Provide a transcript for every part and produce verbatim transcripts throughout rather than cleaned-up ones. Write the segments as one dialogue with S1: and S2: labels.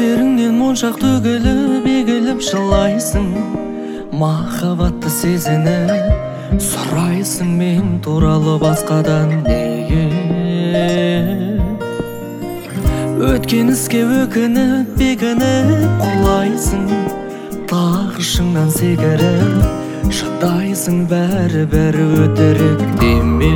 S1: Көздеріңнен моншақ төгіліп егіліп жылайсың, махаббатты сезініп сұрайсың мен туралы басқадан неге. Өткен іске өкініп бекініп құлайсың, тағышыңнан секіріп шыдайсың, бәрі-бәрі өтірік деме.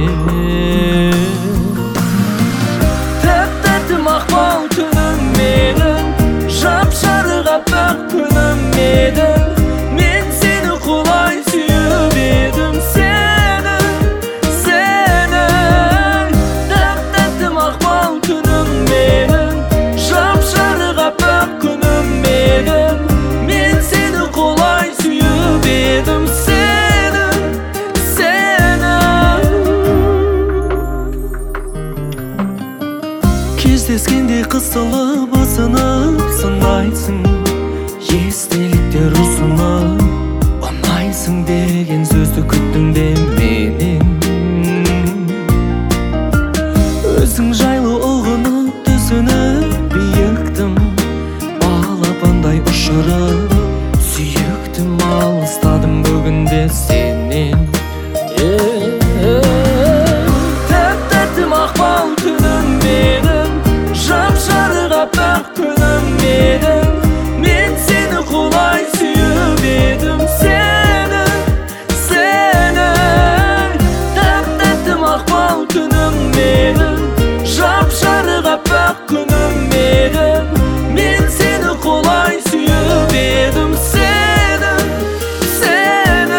S1: Тәп-тәтті мақпал түнім менің, жап-жарық аппақ күнім едің. Мен сені құлай сүйіп едім, сені, сені. Тәп-тәтті мақпал түнім менің, жап-жарық аппақ күнім едің. Мен сені құлай сүйіп едім, сені, сені. Кездескенде қысылып ысынып сынайсың, естеліктер ұсынып ұнайсың деген сөзді күттім бе менен. Өзің жайлы ұғынып түсініп биіктім, балапандай ұшырып сүйіктім, алыстадым бүгінде сенен. Тәп-тәтті мақпал түнім менің, жап-жарық аппақ күнім едің. Мен сені құлай сүйіп едім, сені, сені. Тәп-тәтті мақпал түнім менің, жап-жарық аппақ күнім едің. Мен сені құлай сүйіп едім, сені, сені.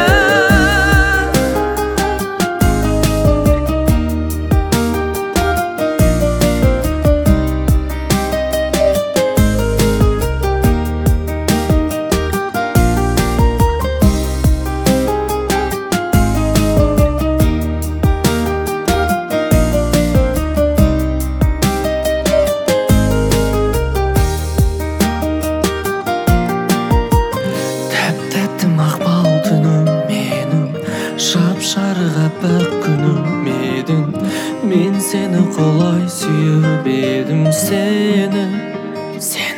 S1: Жап-жарық аппақ күнім едің. Мен сені құлай сүйіп едім, сені, сені.